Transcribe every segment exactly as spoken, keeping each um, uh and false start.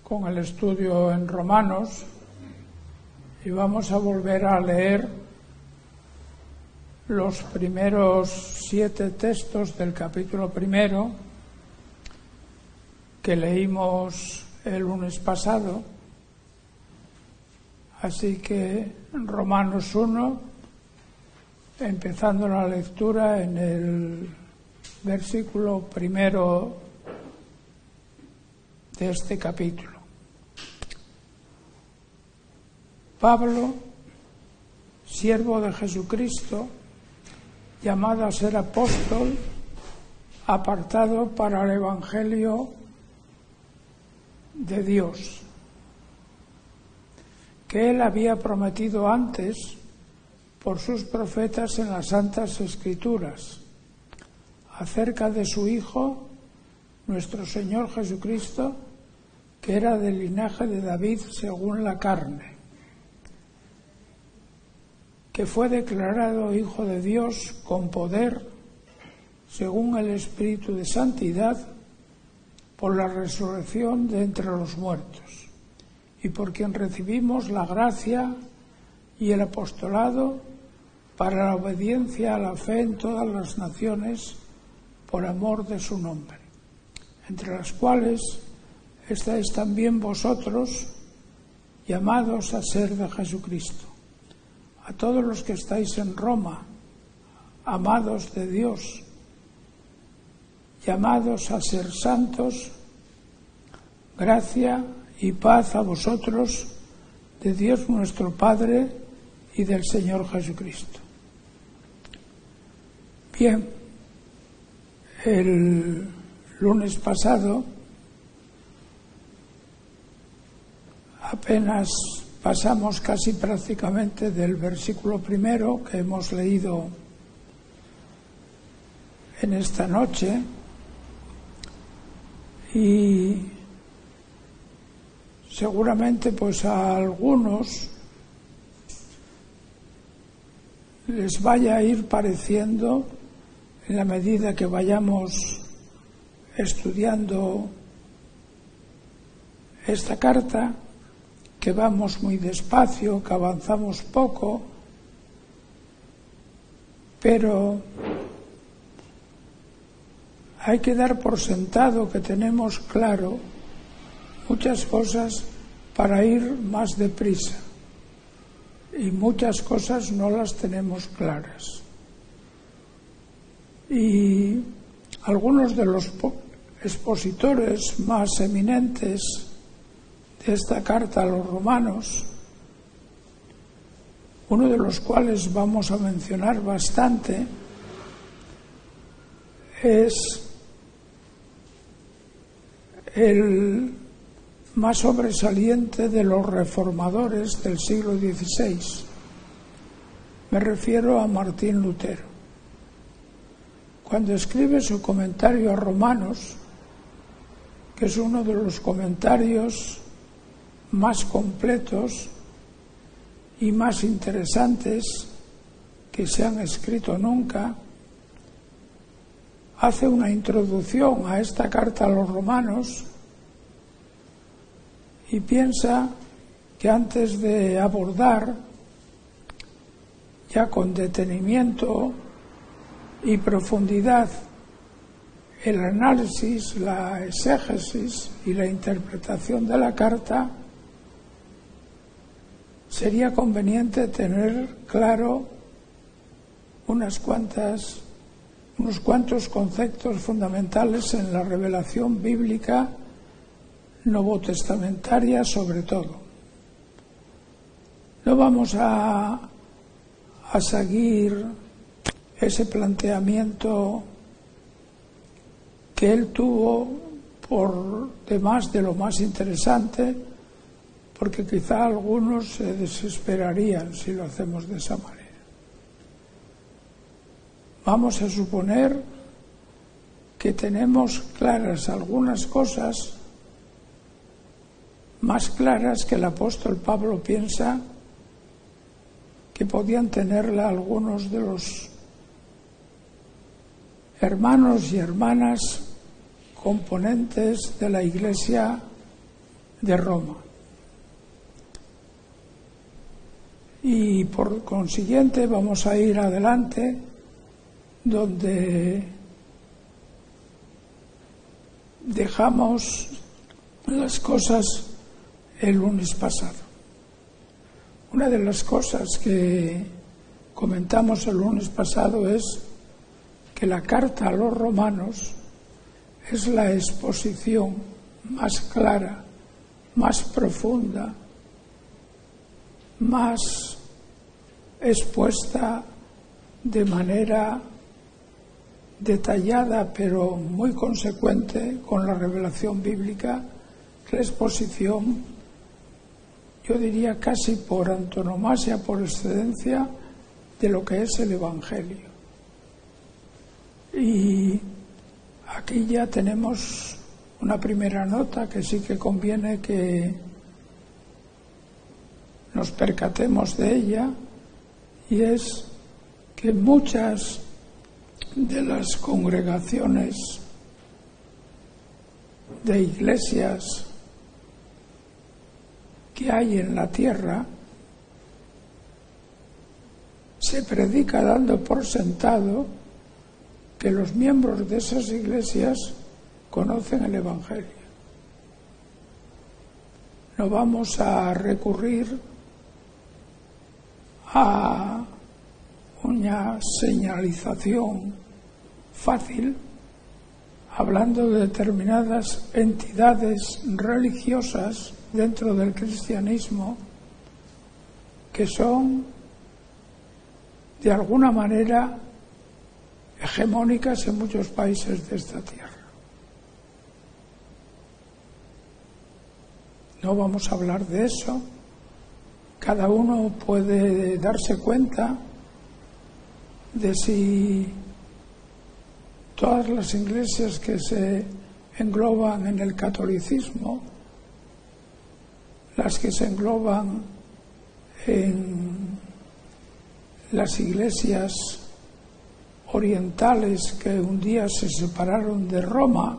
con el estudio en Romanos y vamos a volver a leer los primeros siete textos del capítulo primero que leímos el lunes pasado. Así que Romanos uno, empezando la lectura en el versículo primero de este capítulo. Pablo, siervo de Jesucristo, llamado a ser apóstol, apartado para el Evangelio de Dios, que él había prometido antes por sus profetas en las Santas Escrituras, acerca de su Hijo, nuestro Señor Jesucristo, que era del linaje de David según la carne, que fue declarado Hijo de Dios con poder, según el Espíritu de Santidad, por la resurrección de entre los muertos, y por quien recibimos la gracia y el apostolado para la obediencia a la fe en todas las naciones, por amor de su nombre, entre las cuales estáis también vosotros, llamados a ser de Jesucristo. A todos los que estáis en Roma, amados de Dios, llamados a ser santos, gracia y paz a vosotros, de Dios nuestro Padre y del Señor Jesucristo. Bien, el lunes pasado apenas pasamos casi prácticamente del versículo primero que hemos leído en esta noche, y seguramente pues a algunos les vaya a ir pareciendo, en la medida que vayamos estudiando esta carta, que vamos muy despacio, que avanzamos poco, pero hay que dar por sentado que tenemos claro muchas cosas para ir más deprisa, y muchas cosas no las tenemos claras. Y algunos de los expositores más eminentes de esta carta a los romanos, uno de los cuales vamos a mencionar bastante, es el más sobresaliente de los reformadores del siglo dieciséis. Me refiero a Martín Lutero. Cuando escribe su comentario a Romanos, que es uno de los comentarios más completos y más interesantes que se han escrito nunca, hace una introducción a esta carta a los romanos y piensa que antes de abordar ya con detenimiento y profundidad el análisis, la exégesis y la interpretación de la carta, sería conveniente tener claro unas cuantas, unos cuantos conceptos fundamentales en la revelación bíblica novotestamentaria sobre todo. No vamos a, a seguir ese planteamiento que él tuvo por demás de lo más interesante, porque quizá algunos se desesperarían si lo hacemos de esa manera. Vamos a suponer que tenemos claras algunas cosas, más claras que el apóstol Pablo piensa que podían tenerla algunos de los hermanos y hermanas componentes de la Iglesia de Roma. Y por consiguiente vamos a ir adelante donde dejamos las cosas el lunes pasado. Una de las cosas que comentamos el lunes pasado es que la carta a los romanos es la exposición más clara, más profunda, más expuesta de manera detallada pero muy consecuente con la revelación bíblica, la exposición, yo diría casi por antonomasia, por excelencia, de lo que es el Evangelio. Y aquí ya tenemos una primera nota que sí que conviene que nos percatemos de ella, y es que muchas de las congregaciones de iglesias que hay en la tierra se predica dando por sentado que los miembros de esas iglesias conocen el Evangelio. No vamos a recurrir a una señalización fácil hablando de determinadas entidades religiosas dentro del cristianismo que son de alguna manera hegemónicas en muchos países de esta tierra. No vamos a hablar de eso. Cada uno puede darse cuenta de si todas las iglesias que se engloban en el catolicismo, las que se engloban en las iglesias orientales que un día se separaron de Roma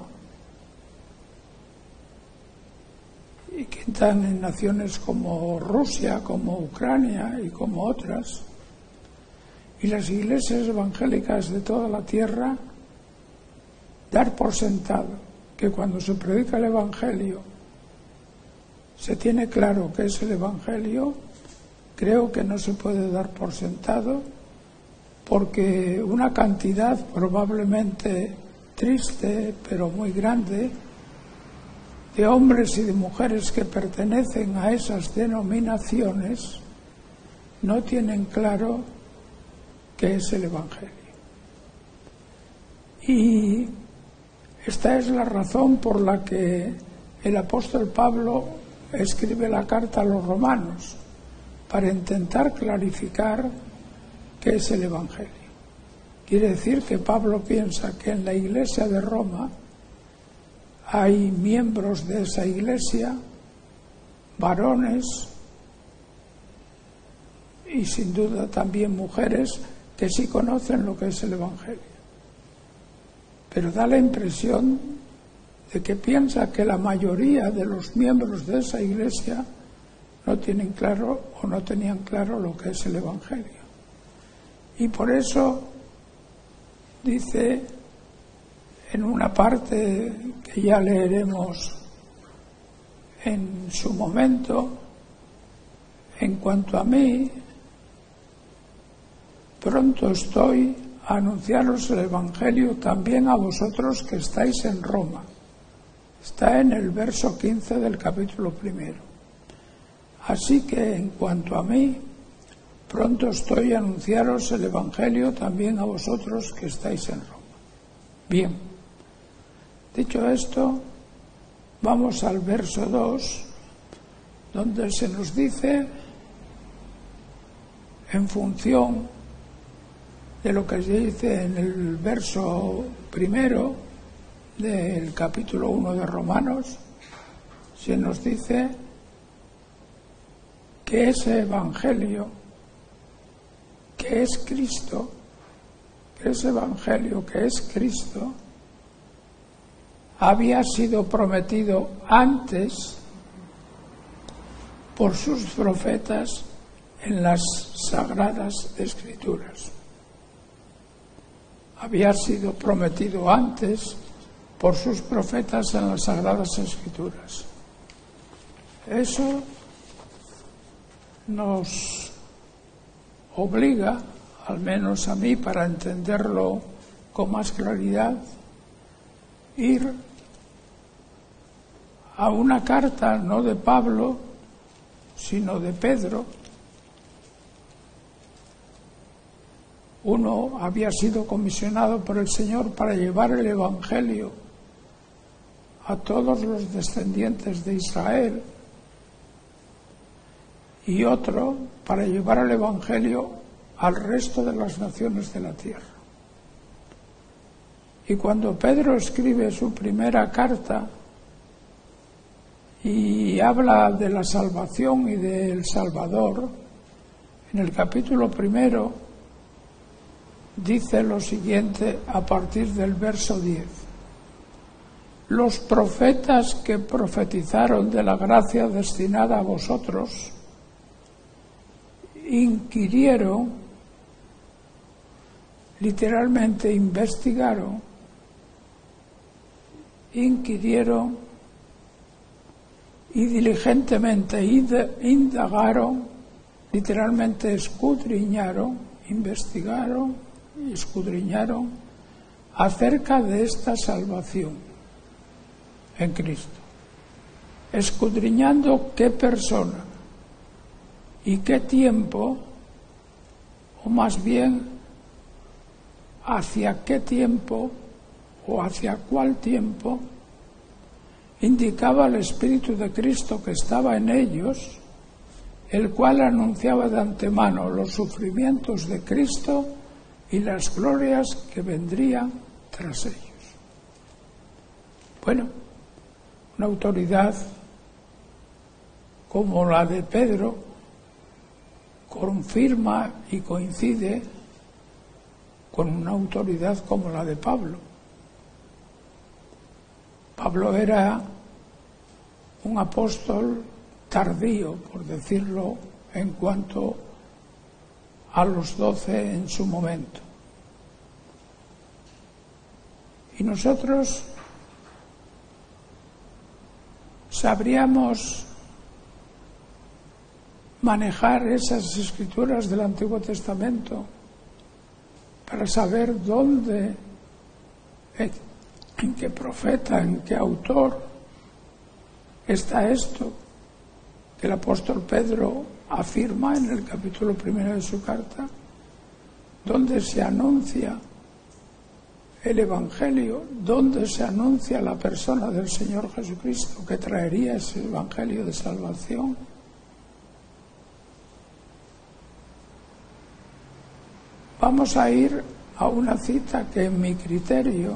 y que están en naciones como Rusia, como Ucrania y como otras, y las iglesias evangélicas de toda la tierra, dar por sentado que cuando se predica el Evangelio se tiene claro que es el Evangelio, creo que no se puede dar por sentado, porque una cantidad probablemente triste, pero muy grande, de hombres y de mujeres que pertenecen a esas denominaciones no tienen claro qué es el Evangelio. Y esta es la razón por la que el apóstol Pablo escribe la carta a los romanos, para intentar clarificar qué es el Evangelio. Quiere decir que Pablo piensa que en la iglesia de Roma hay miembros de esa iglesia, varones y sin duda también mujeres, que sí conocen lo que es el Evangelio. Pero da la impresión de que piensa que la mayoría de los miembros de esa iglesia no tienen claro o no tenían claro lo que es el Evangelio. Y por eso dice en una parte que ya leeremos en su momento, en cuanto a mí, pronto estoy a anunciaros el Evangelio también a vosotros que estáis en Roma. Está en el verso quince del capítulo primero. Así que en cuanto a mí, pronto estoy a anunciaros el Evangelio también a vosotros que estáis en Roma. Bien, dicho esto, vamos al verso dos, donde se nos dice, en función de lo que se dice en el verso primero del capítulo uno de Romanos, se nos dice que ese Evangelio, que es Cristo, que ese Evangelio que es Cristo, había sido prometido antes por sus profetas en las Sagradas Escrituras. Había sido prometido antes por sus profetas en las Sagradas Escrituras. Eso nos obliga, al menos a mí, para entenderlo con más claridad, ir a una carta no de Pablo, sino de Pedro. Uno había sido comisionado por el Señor para llevar el Evangelio a todos los descendientes de Israel, y otro para llevar el Evangelio al resto de las naciones de la tierra. Y cuando Pedro escribe su primera carta y habla de la salvación y del Salvador, en el capítulo primero dice lo siguiente a partir del verso diez. Los profetas que profetizaron de la gracia destinada a vosotros inquirieron, literalmente investigaron, inquirieron y diligentemente indagaron, literalmente escudriñaron, investigaron y escudriñaron acerca de esta salvación en Cristo, escudriñando qué persona y qué tiempo, o más bien hacia qué tiempo o hacia cuál tiempo indicaba el Espíritu de Cristo que estaba en ellos, el cual anunciaba de antemano los sufrimientos de Cristo y las glorias que vendrían tras ellos. Bueno, una autoridad como la de Pedro confirma y coincide con una autoridad como la de Pablo. Pablo era un apóstol tardío, por decirlo, en cuanto a los doce en su momento. Y nosotros sabríamos manejar esas escrituras del Antiguo Testamento para saber dónde, en qué profeta, en qué autor está esto que el apóstol Pedro afirma en el capítulo primero de su carta, donde se anuncia el Evangelio, donde se anuncia la persona del Señor Jesucristo que traería ese Evangelio de salvación. Vamos a ir a una cita que en mi criterio,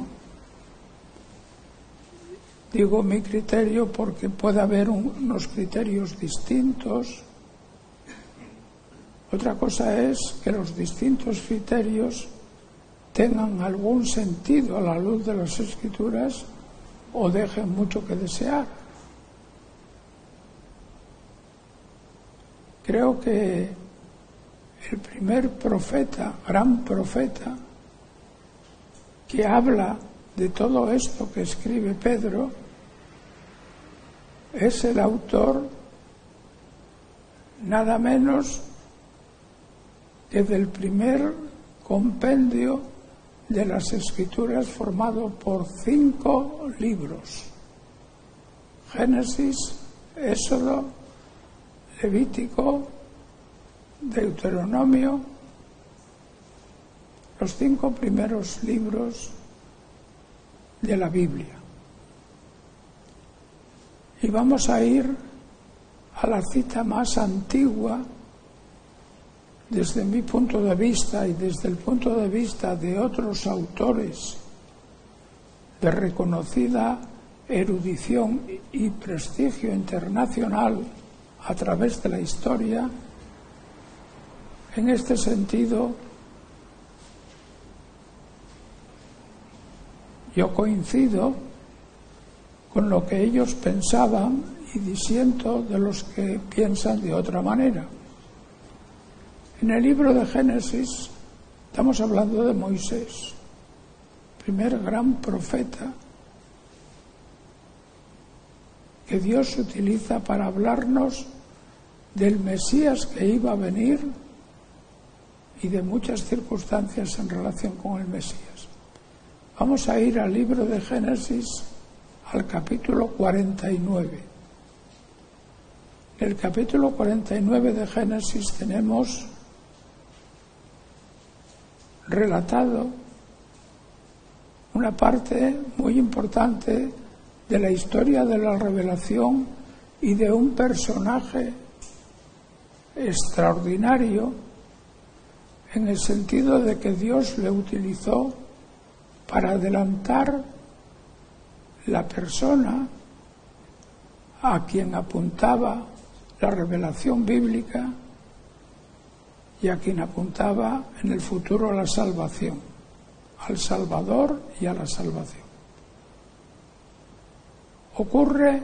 digo mi criterio porque puede haber un, unos criterios distintos. Otra cosa es que los distintos criterios tengan algún sentido a la luz de las Escrituras o dejen mucho que desear. Creo que el primer profeta, gran profeta, que habla de todo esto que escribe Pedro, es el autor nada menos que del primer compendio de las Escrituras formado por cinco libros: Génesis, Éxodo, Levítico, Deuteronomio, los cinco primeros libros de la Biblia. Y vamos a ir a la cita más antigua desde mi punto de vista y desde el punto de vista de otros autores de reconocida erudición y prestigio internacional a través de la historia. En este sentido, yo coincido con lo que ellos pensaban y disiento de los que piensan de otra manera. En el libro de Génesis estamos hablando de Moisés, primer gran profeta que Dios utiliza para hablarnos del Mesías que iba a venir y de muchas circunstancias en relación con el Mesías. Vamos a ir al libro de Génesis, al capítulo cuarenta y nueve. En el capítulo cuarenta y nueve de Génesis tenemos relatado una parte muy importante de la historia de la revelación y de un personaje extraordinario en el sentido de que Dios le utilizó para adelantar la persona a quien apuntaba la revelación bíblica y a quien apuntaba en el futuro la salvación, al Salvador y a la salvación. Ocurre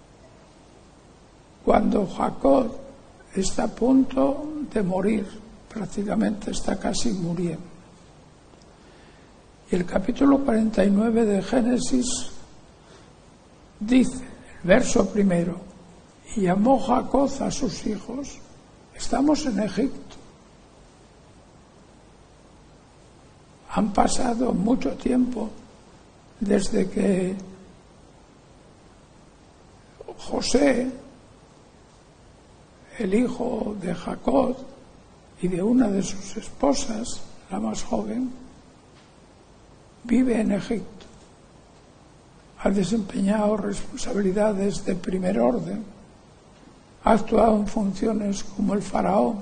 cuando Jacob está a punto de morir, prácticamente está casi muriendo. Y el capítulo cuarenta y nueve de Génesis dice, el verso primero, y llamó Jacob a sus hijos. Estamos en Egipto. Han pasado mucho tiempo desde que José, el hijo de Jacob y de una de sus esposas, la más joven, vive en Egipto. Ha desempeñado responsabilidades de primer orden, ha actuado en funciones como el faraón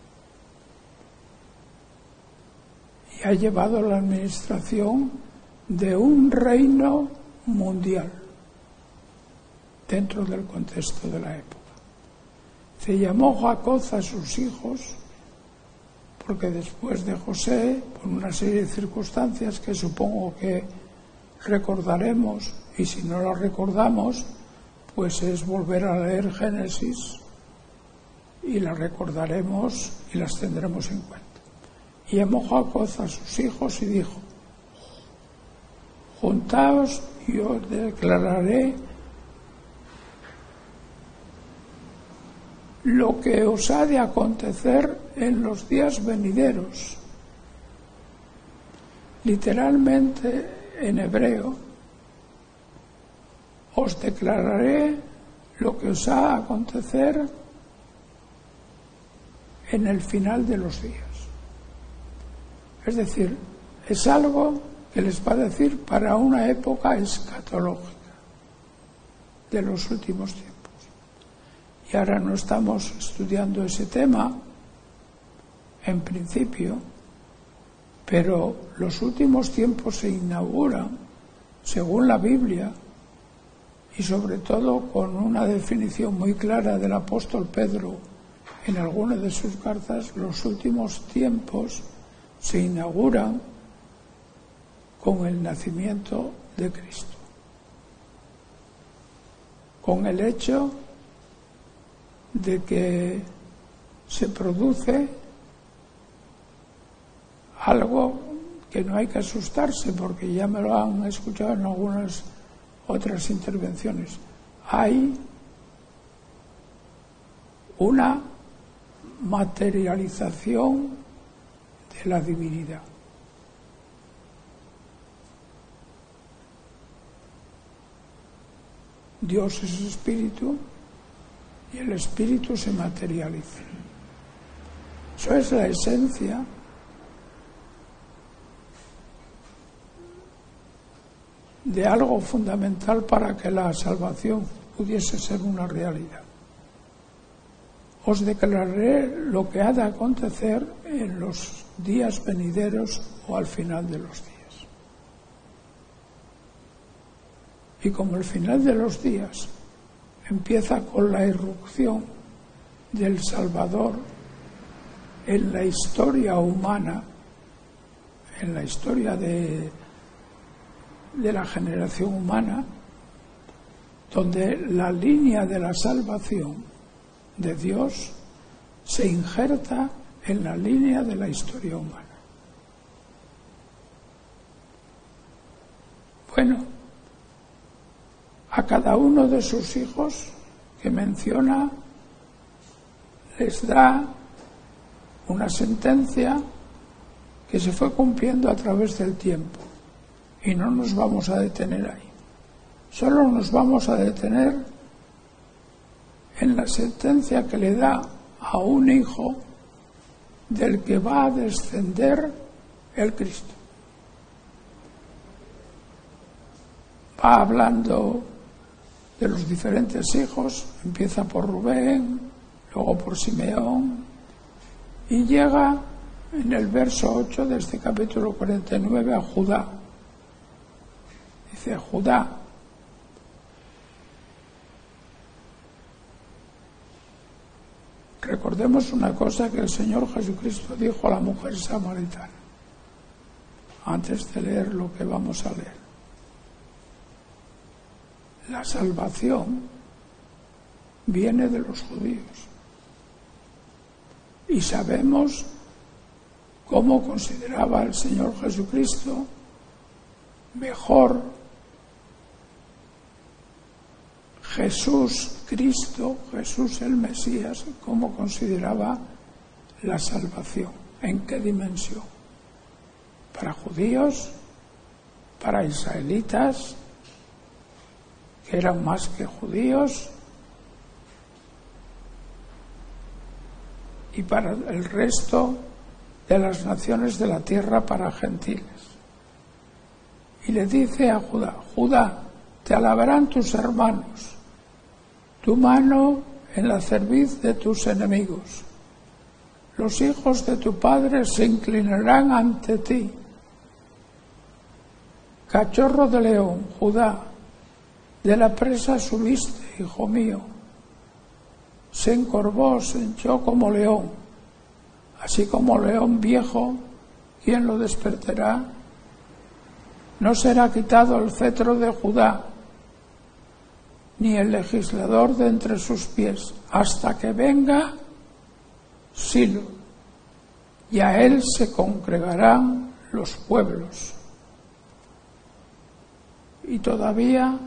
y ha llevado la administración de un reino mundial dentro del contexto de la época. Se llamó Jacob a sus hijos porque después de José, por una serie de circunstancias que supongo que recordaremos, y si no las recordamos, pues es volver a leer Génesis y las recordaremos y las tendremos en cuenta. Y llamó Jacob a sus hijos y dijo, juntaos y os declararé lo que os ha de acontecer en los días venideros. Literalmente en hebreo, os declararé lo que os ha de acontecer en el final de los días. Es decir, es algo que les va a decir para una época escatológica de los últimos tiempos. Y ahora no estamos estudiando ese tema, en principio, pero los últimos tiempos se inauguran, según la Biblia, y sobre todo con una definición muy clara del apóstol Pedro en alguna de sus cartas, los últimos tiempos se inauguran con el nacimiento de Cristo, con el hecho de que se produce algo que no hay que asustarse, porque ya me lo han escuchado en algunas otras intervenciones. Hay una materialización de la divinidad. Dios es espíritu y el espíritu se materializa. Eso es la esencia de algo fundamental para que la salvación pudiese ser una realidad. Os declararé lo que ha de acontecer en los días venideros o al final de los días. Y como el final de los días empieza con la irrupción del Salvador en la historia humana, en la historia de, de la generación humana, donde la línea de la salvación de Dios se injerta en la línea de la historia humana. Bueno, a cada uno de sus hijos que menciona les da una sentencia que se fue cumpliendo a través del tiempo, y no nos vamos a detener ahí. Solo nos vamos a detener en la sentencia que le da a un hijo del que va a descender el Cristo. Va hablando de los diferentes hijos, empieza por Rubén, luego por Simeón, y llega en el verso ocho de este capítulo cuarenta y nueve a Judá. Dice: Judá, recordemos una cosa que el Señor Jesucristo dijo a la mujer samaritana, antes de leer lo que vamos a leer. La salvación viene de los judíos. Y sabemos cómo consideraba el Señor Jesucristo mejor Jesús Cristo, Jesús el Mesías, cómo consideraba la salvación, en qué dimensión. Para judíos, para israelitas, que eran más que judíos, y para el resto de las naciones de la tierra, para gentiles. Y le dice a Judá: Judá, te alabarán tus hermanos, tu mano en la cerviz de tus enemigos. Los hijos de tu padre se inclinarán ante ti. Cachorro de león, Judá, de la presa subiste, hijo mío. Se encorvó, se hinchó como león, así como león viejo, ¿quién lo despertará? No será quitado el cetro de Judá, ni el legislador de entre sus pies, hasta que venga Silo, y a él se congregarán los pueblos. Y todavía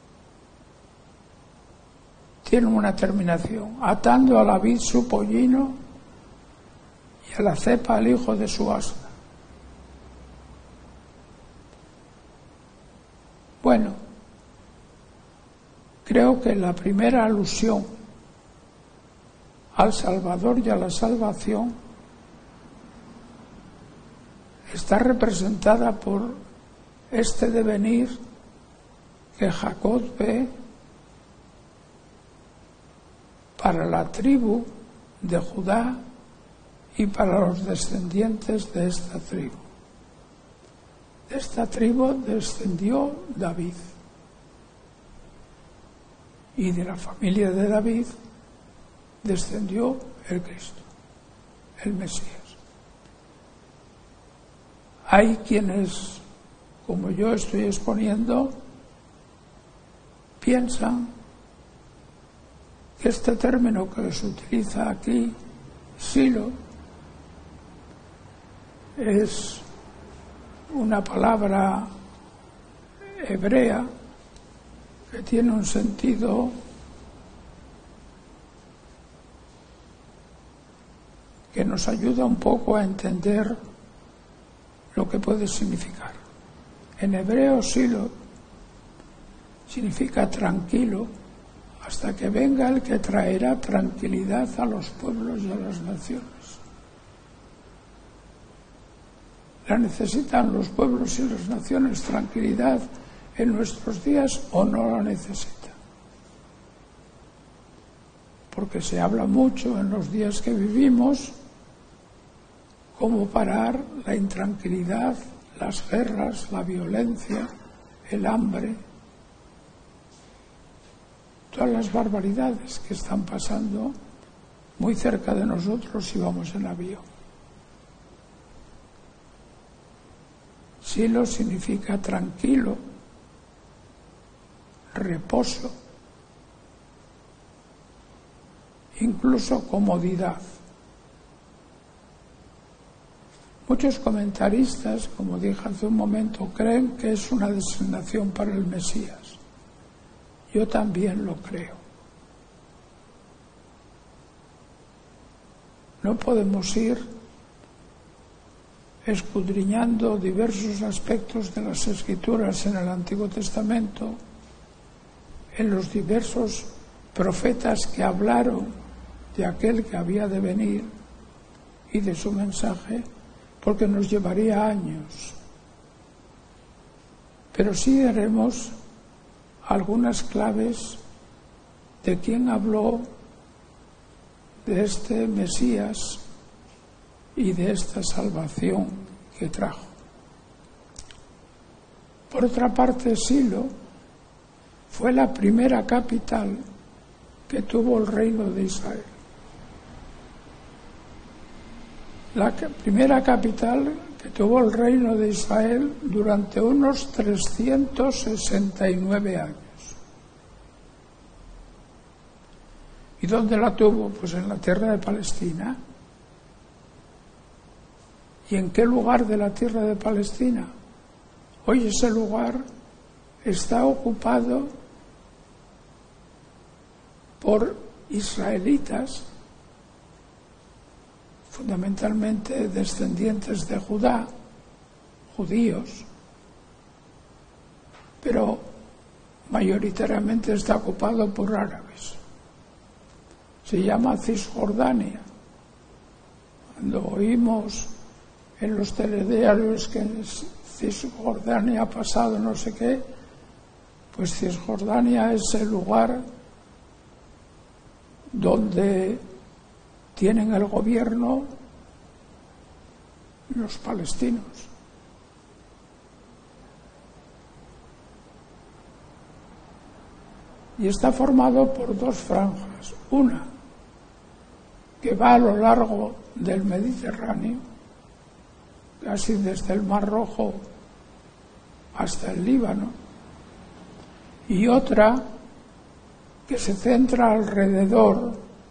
tiene una terminación: atando a la vid su pollino y a la cepa al hijo de su asna. Bueno, creo que la primera alusión al Salvador y a la salvación está representada por este devenir que Jacob ve para la tribu de Judá y para los descendientes de esta tribu. De esta tribu descendió David, y de la familia de David descendió el Cristo, el Mesías. Hay quienes, como yo estoy exponiendo, piensan que este término que se utiliza aquí, Silo, es una palabra hebrea que tiene un sentido que nos ayuda un poco a entender lo que puede significar. En hebreo, Silo significa tranquilo, hasta que venga el que traerá tranquilidad a los pueblos y a las naciones. ¿La necesitan los pueblos y las naciones tranquilidad en nuestros días o no la necesitan? Porque se habla mucho en los días que vivimos cómo parar la intranquilidad, las guerras, la violencia, el hambre, todas las barbaridades que están pasando muy cerca de nosotros si vamos en avión. Silo significa tranquilo, reposo, incluso comodidad. Muchos comentaristas, como dije hace un momento, creen que es una designación para el Mesías. Yo también lo creo. No podemos ir escudriñando diversos aspectos de las Escrituras en el Antiguo Testamento, en los diversos profetas que hablaron de aquel que había de venir y de su mensaje, porque nos llevaría años. Pero sí daremos algunas claves de quién habló de este Mesías y de esta salvación que trajo. Por otra parte, Silo fue la primera capital que tuvo el reino de Israel. La primera capital que tuvo el reino de Israel durante unos trescientos sesenta y nueve años. ¿Y dónde la tuvo? Pues en la tierra de Palestina. ¿Y en qué lugar de la tierra de Palestina? Hoy ese lugar está ocupado por israelitas, fundamentalmente descendientes de Judá, judíos, pero mayoritariamente está ocupado por árabes. Se llama Cisjordania. Cuando oímos en los telediarios que en Cisjordania ha pasado no sé qué, pues Cisjordania es el lugar donde tienen el gobierno los palestinos. Y está formado por dos franjas. Una que va a lo largo del Mediterráneo, casi desde el Mar Rojo hasta el Líbano, y otra que se centra alrededor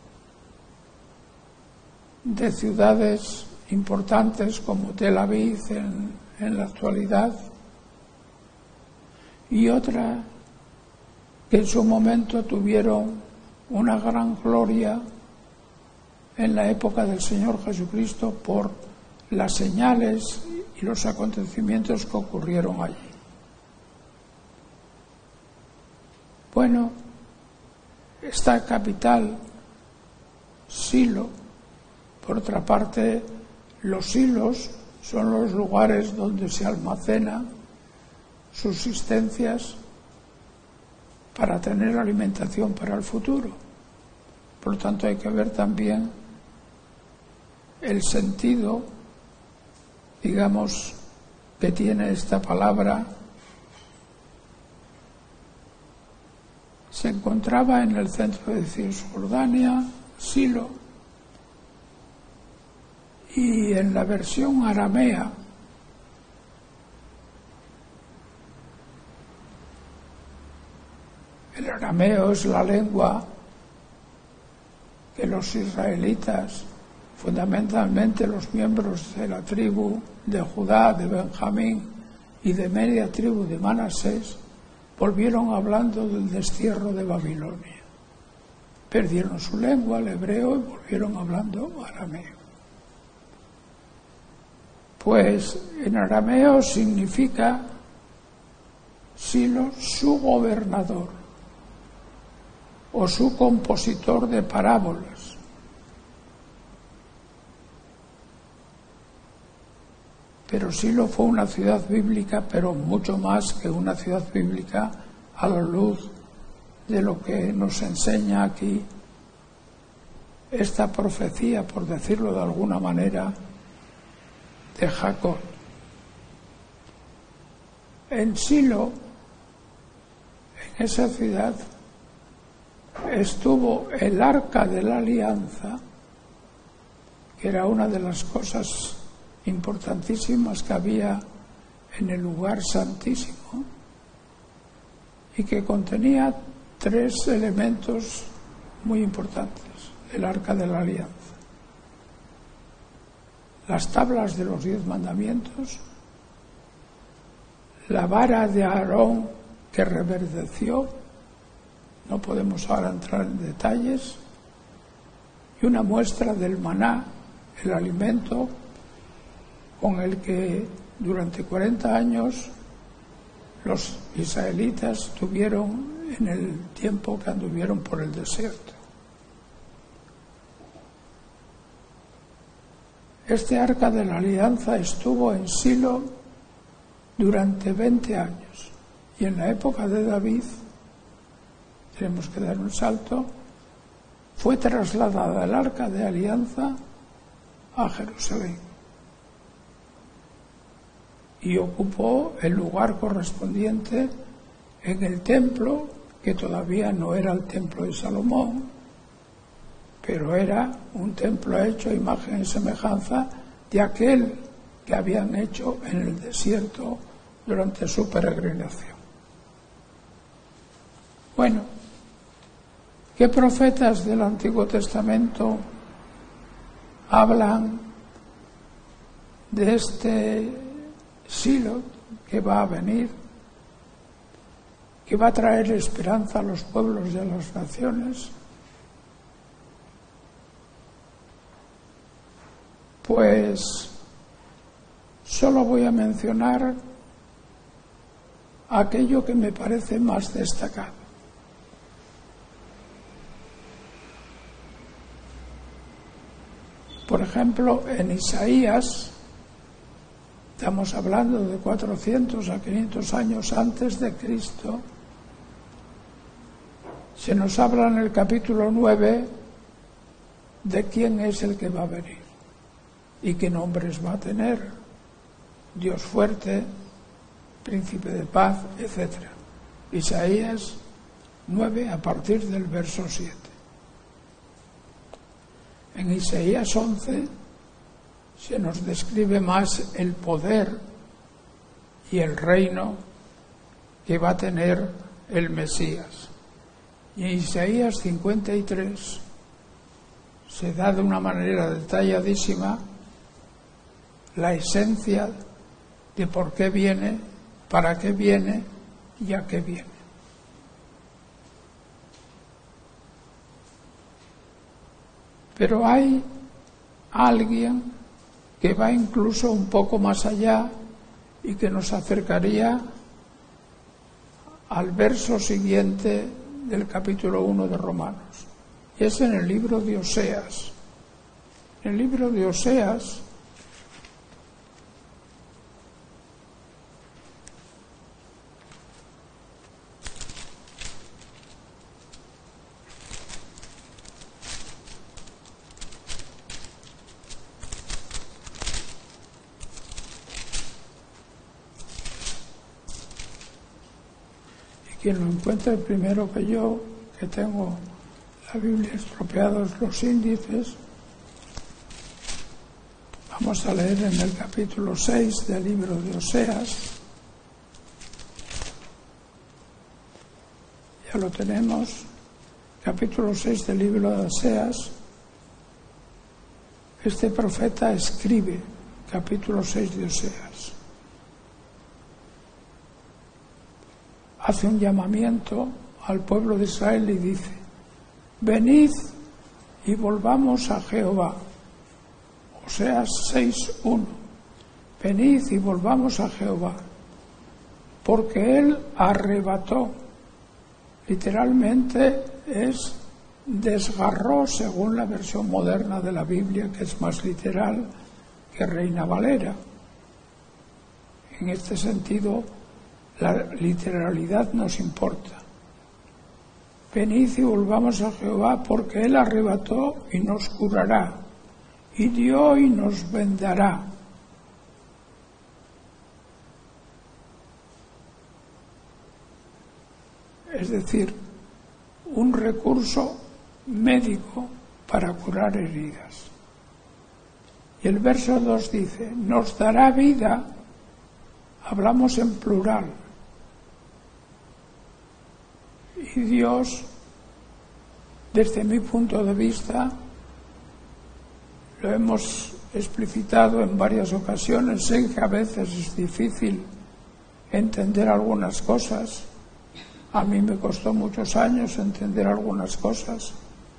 de ciudades importantes como Tel Aviv en, en la actualidad, y otra que en su momento tuvieron una gran gloria en la época del Señor Jesucristo por las señales y los acontecimientos que ocurrieron allí. Bueno, esta capital, Silo, por otra parte, los silos son los lugares donde se almacenan subsistencias para tener alimentación para el futuro. Por lo tanto, hay que ver también el sentido, digamos, que tiene esta palabra. Se encontraba en el centro de Cisjordania, Silo, y en la versión aramea el arameo es la lengua que los israelitas, fundamentalmente los miembros de la tribu de Judá, de Benjamín y de media tribu de Manasés, volvieron hablando del destierro de Babilonia. Perdieron su lengua, el hebreo, y volvieron hablando arameo. Pues en arameo significa Silo, su gobernador o su compositor de parábolas. Pero Silo fue una ciudad bíblica, pero mucho más que una ciudad bíblica, a la luz de lo que nos enseña aquí esta profecía, por decirlo de alguna manera, de Jacob. En Silo, en esa ciudad, estuvo el Arca de la Alianza, que era una de las cosas importantísimas que había en el lugar santísimo, y que contenía tres elementos muy importantes: el Arca de la Alianza. Las tablas de los diez mandamientos, la vara de Aarón que reverdeció, no podemos ahora entrar en detalles, y una muestra del maná, el alimento con el que durante cuarenta años los israelitas tuvieron en el tiempo que anduvieron por el desierto. Este Arca de la Alianza estuvo en Silo durante veinte años, y en la época de David, tenemos que dar un salto, fue trasladada el Arca de Alianza a Jerusalén y ocupó el lugar correspondiente en el templo, que todavía no era el templo de Salomón, pero era un templo hecho a imagen y semejanza de aquel que habían hecho en el desierto durante su peregrinación. Bueno, ¿qué profetas del Antiguo Testamento hablan de este Silo que va a venir, que va a traer esperanza a los pueblos y a las naciones? Pues solo voy a mencionar aquello que me parece más destacado. Por ejemplo, en Isaías, estamos hablando de cuatrocientos a quinientos años antes de Cristo, se nos habla en el capítulo nueve de quién es el que va a venir y qué nombres va a tener: Dios fuerte, príncipe de paz, etcétera. Isaías nueve a partir del verso siete. En Isaías once se nos describe más el poder y el reino que va a tener el Mesías. Y en Isaías cincuenta y tres se da de una manera detalladísima la esencia de por qué viene, para qué viene y a qué viene. Pero hay alguien que va incluso un poco más allá y que nos acercaría al verso siguiente del capítulo uno de Romanos. Y es en el libro de Oseas. En el libro de Oseas quien lo encuentre primero que yo, que tengo la Biblia estropeados los índices, vamos a leer en el capítulo seis del libro de Oseas. Ya lo tenemos, capítulo seis del libro de Oseas. Este profeta escribe, capítulo seis de Oseas. Hace un llamamiento al pueblo de Israel y dice: venid y volvamos a Jehová. Oseas seis uno. Venid y volvamos a Jehová, porque Él arrebató. Literalmente es desgarró, según la versión moderna de la Biblia, que es más literal que Reina Valera. En este sentido, la literalidad nos importa. Venid y volvamos a Jehová, porque Él arrebató y nos curará, y dio y nos vendará. Es decir, un recurso médico para curar heridas. Y el verso dos dice: nos dará vida. Hablamos en plural. Y Dios Desde mi punto de vista, lo hemos explicitado en varias ocasiones, sé que a veces es difícil entender algunas cosas. A mí me costó muchos años entender algunas cosas.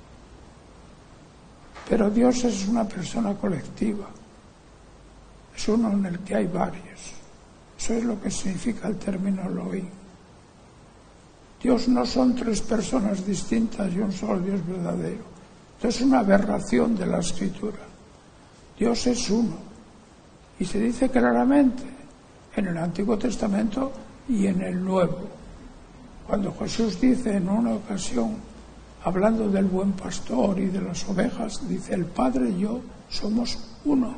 Pero Dios es una persona colectiva. Es uno en el que hay varios. Eso es lo que significa el término Elohim. Dios no son tres personas distintas y un solo Dios verdadero. Esto es una aberración de la Escritura. Dios es uno. Y se dice claramente en el Antiguo Testamento y en el Nuevo. Cuando Jesús dice en una ocasión, hablando del buen pastor y de las ovejas, dice: el Padre y yo somos uno.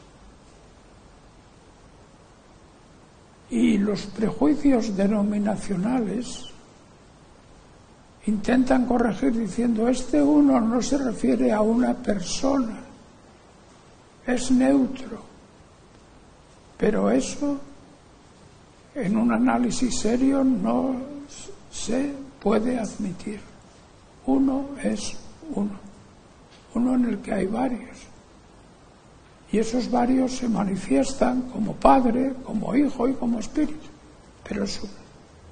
Y los prejuicios denominacionales intentan corregir diciendo: este uno no se refiere a una persona, es neutro. Pero eso, en un análisis serio, no se puede admitir. Uno es uno, uno en el que hay varios. Y esos varios se manifiestan como Padre, como Hijo y como Espíritu, pero es uno.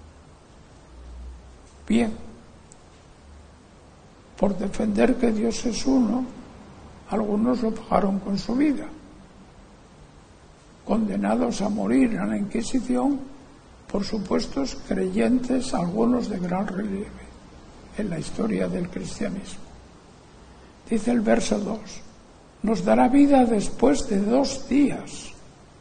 Bien, por defender que Dios es uno, algunos lo pagaron con su vida, condenados a morir en la Inquisición por supuestos creyentes, algunos de gran relieve en la historia del cristianismo. Dice el verso dos: nos dará vida después de dos días.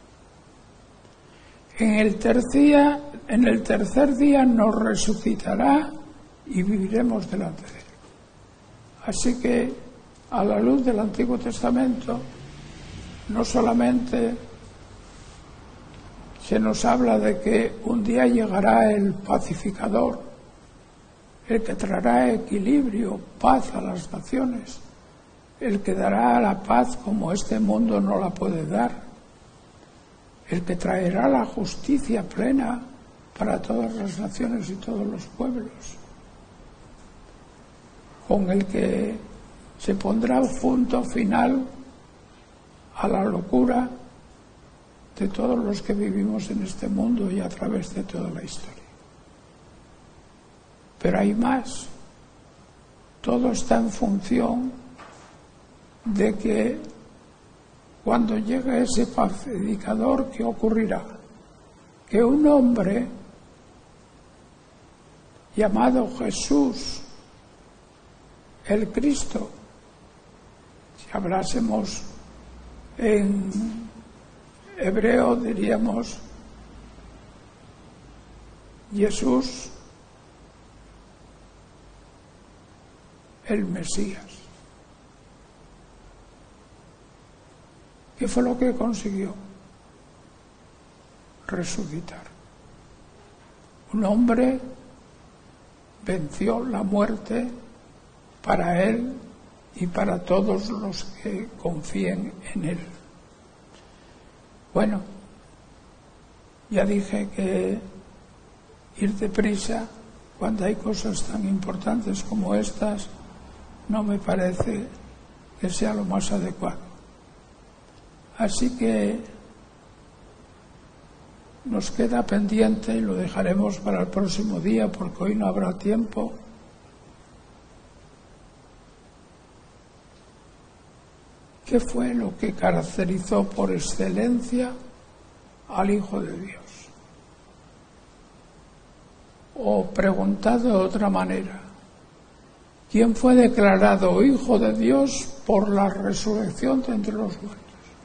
En el tercer, en el tercer día nos resucitará y viviremos delante de él. Así que, a la luz del Antiguo Testamento, no solamente se nos habla de que un día llegará el pacificador, el que traerá equilibrio, paz a las naciones, el que dará la paz como este mundo no la puede dar, el que traerá la justicia plena para todas las naciones y todos los pueblos, con el que se pondrá punto final a la locura de todos los que vivimos en este mundo y a través de toda la historia. Pero hay más. Todo está en función de que cuando llegue ese pacificador, ¿qué ocurrirá? Que un hombre llamado Jesús, el Cristo, si hablásemos en hebreo diríamos Jesús, el Mesías. ¿Qué fue lo que consiguió? Resucitar. Un hombre venció la muerte para él y para todos los que confíen en él. Bueno, ya dije que ir deprisa cuando hay cosas tan importantes como estas no me parece que sea lo más adecuado. Así que nos queda pendiente, y lo dejaremos para el próximo día porque hoy no habrá tiempo, ¿qué fue lo que caracterizó por excelencia al Hijo de Dios? O preguntado de otra manera, ¿quién fue declarado Hijo de Dios por la resurrección de entre los muertos?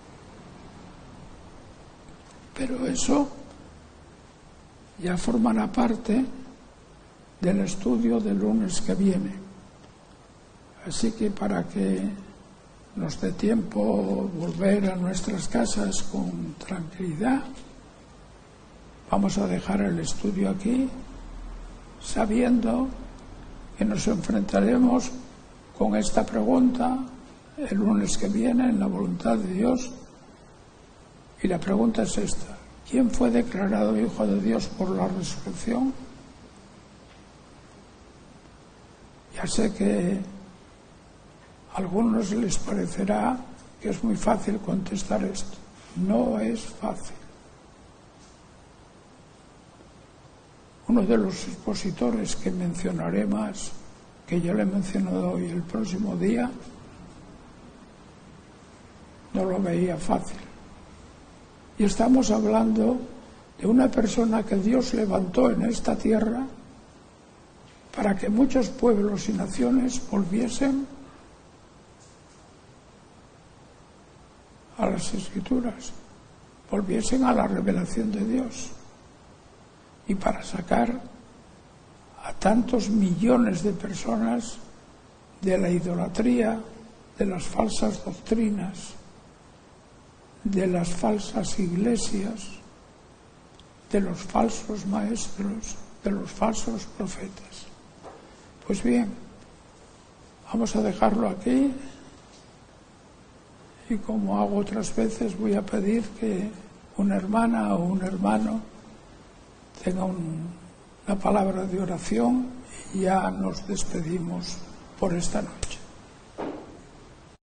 Pero eso ya formará parte del estudio del lunes que viene. Así que para que nos dé tiempo volver a nuestras casas con tranquilidad, vamos a dejar el estudio aquí, sabiendo que nos enfrentaremos con esta pregunta el lunes que viene en la voluntad de Dios. Y la pregunta es esta: ¿quién fue declarado Hijo de Dios por la resurrección? Ya sé que A algunos les parecerá que es muy fácil contestar esto. No es fácil. Uno de los expositores que mencionaré más, que yo le he mencionado hoy, el próximo día, no lo veía fácil. Y estamos hablando de una persona que Dios levantó en esta tierra para que muchos pueblos y naciones volviesen a las Escrituras, volviesen a la revelación de Dios, y para sacar a tantos millones de personas de la idolatría, de las falsas doctrinas, de las falsas iglesias, de los falsos maestros, de los falsos profetas. Pues bien, vamos a dejarlo aquí, y como hago otras veces, voy a pedir que una hermana o un hermano tenga un, una palabra de oración y ya nos despedimos por esta noche.